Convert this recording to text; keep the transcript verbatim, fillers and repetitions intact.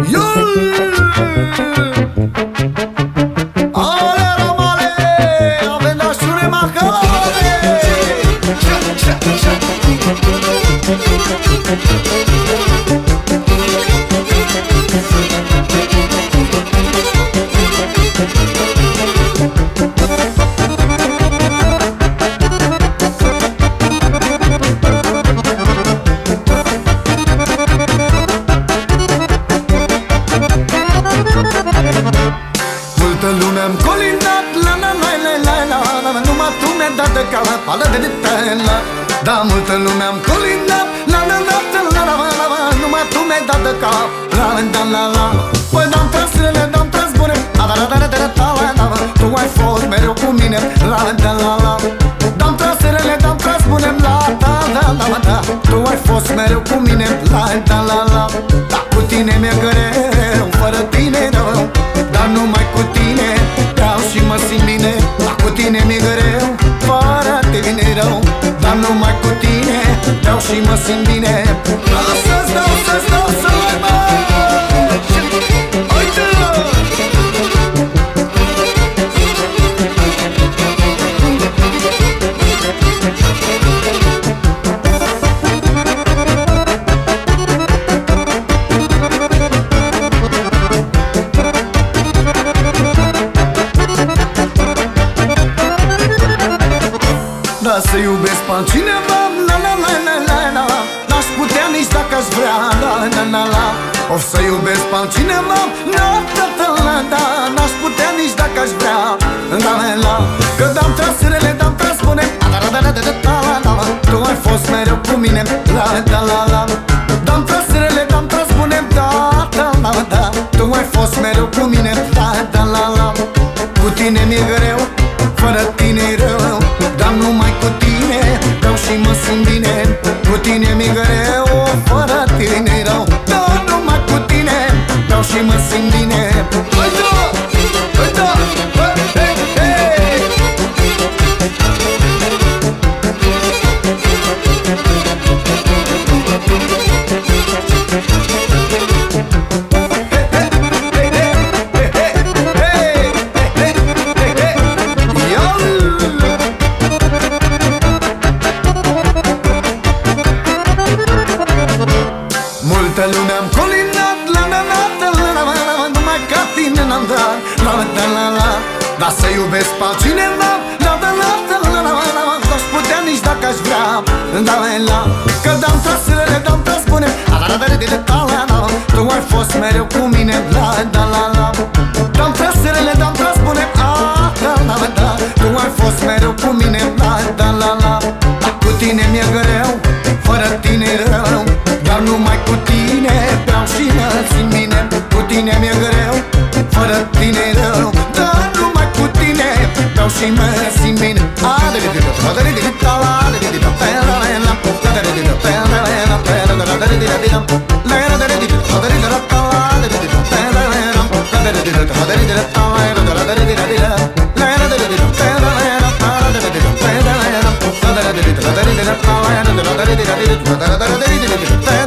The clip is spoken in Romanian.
Multă lume am colindat, la la la la la la la, numai tu mi-ai dat de cala, pală de ditela. Da, multă lume am colindat, la la la la la la la, numai tu mi-ai dat de cala, la la la la. Păi dam trasele, dam tras bune, la la la la la la la, tu ai fost mereu cu mine, la la la la. Dam trasele, dam tras bune, la la la la la, tu ai fost mereu cu mine, la la la la. Da, cu tine mi-e greu, fără tine rău, dar numai cu tine vreau și mă simt bine. Dar cu tine mi-e greu, fără tine rău, dar numai cu tine vreau și mă simt bine. Să-ți dau, să-ți dau, să mai mergi. Uite! Da, să iubesc pe altcineva, la la la la la la, n-aș putea nici dacă aș vrea, la la la la. Of, să iubesc pe altcineva, la la la la la, n-aș putea nici dacă aș vrea, la la la. Că dam trasele, dam tras bune, la la la la la la la, tu ai fost mereu cu mine, la la la la. Dam trasele, dam tras bune, da da la da, tu ai fost mereu cu mine, la la la la. Cu tine mi-e greu, fără tine e rău, dar numai cu tine vreau și mă simt bine. Cu tine mi-e greu, fără tine e rău, dar numai cu tine vreau și mă simt bine. Uite! Uite! Hei, hei! Multă lume am colindat, la la la la la la la, numai ca tine n-am dat, la la la la. Dar să iubesc pe altcineva, la la la la la la la, n-aș putea nici dacă aș vrea, la la la. Că dam trasele, dam tras bune, la la la la la la, tu ai fost mereu cu mine, la la la la. Dam trasele, dam tras bune, la la la la, tu ai fost mereu cu mine, la la la la. Dar cu tine mi-e greu, fără tine rău, dar numai cu tine vreau și mă simt bine. Cu tine mi-e greu, fără tine rău, dar numai cu tine vreau și mă simt bine. Da